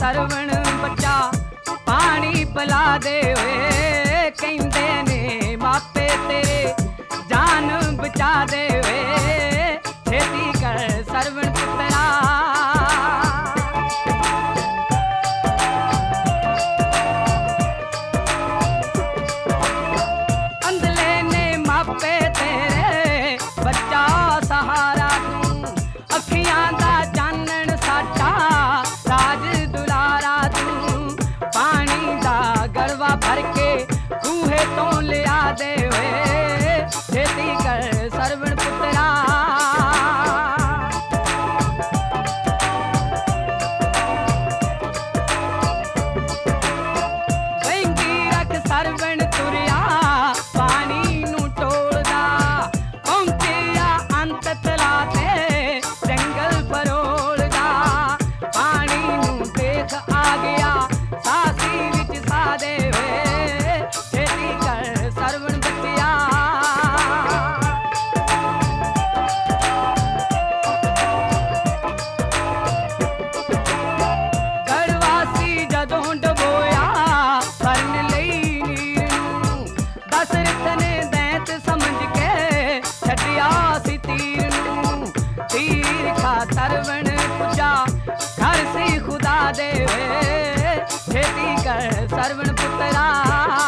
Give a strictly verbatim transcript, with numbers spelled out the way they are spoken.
ਸਰਵਣ ਬੱਚਾ ਪਾਣੀ ਪਿਲਾ ਦੇ ਵੇ, ਕਹਿੰਦੇ ਨੇ ਮਾਪੇ ਤੇਰੇ ਜਾਨ ਬਚਾ ਦੇ ਵੇ, ਛੇਤੀ ਕਰ ਸਰਵਣ ਪੁੱਤਰਾ। ਅੰਧਲੇ ਨੇ ਮਾਪੇ ਤੇਰੇ ਬੱਚਾ ਸਹਾਰਾ ਤੂੰ, ਅੱਖੀਆਂ ਦਾ ਚਾਨਣ ਸਾਡਾ ਰਾਜ ਦੁਲਾਰਾ ਤੂੰ, ਪਾਣੀ ਦਾ ਗੜਵਾ ਭਰ ਕੇ ਖੂਹੇ ਤੋਂ ਲਿਆ ਦੇ ਵੇ, ਛੇਤੀ ਕਰ ਸਰਵਣ ਪੁੱਤਰਾ। ਵਹਿੰਗੀ ਰੱਖ ਸਰਵਣ ਤੁਰਿਆ ਪਾਣੀ ਨੂੰ ਟੋਲਦਾ, ਪਹੁੰਚਿਆ ਅੰਤ ਤਲਾ ਤੇ ਜੰਗਲ ਪਰੋਲਦਾ, ਪਾਣੀ ਨੂੰ ਦੇਖ ਆ ਗਿਆ ਸਾਸੀ ਵਿੱਚ ਸਾ ਦੇ ਵੇ, ਛੇਤੀ ਕਰ ਸਰਵਣ ਬੱਚਿਆ। ਗੜਵਾਸੀ ਜਦੋਂ ਡਬੋਇਆ ਭਰਨ ਲਈ ਨੀਰ ਨੂੰ, ਦਸ਼ਰਥ ਨੇ ਦੈਂਤ ਸਮਝ ਕੇ ਛੱਡਿਆ ਸੀ ਤੀਰ ਨੂੰ, ਤੀਰ ਖਾ ਸਰਵਣ ਪੁੱਜਾ ਘਰ ਸੀ ਖੁਦਾ ਦੇ ਵੇ, ਛੇਤੀ ਕਰ ਸਰਵਣ ਪੁੱਤਰਾ।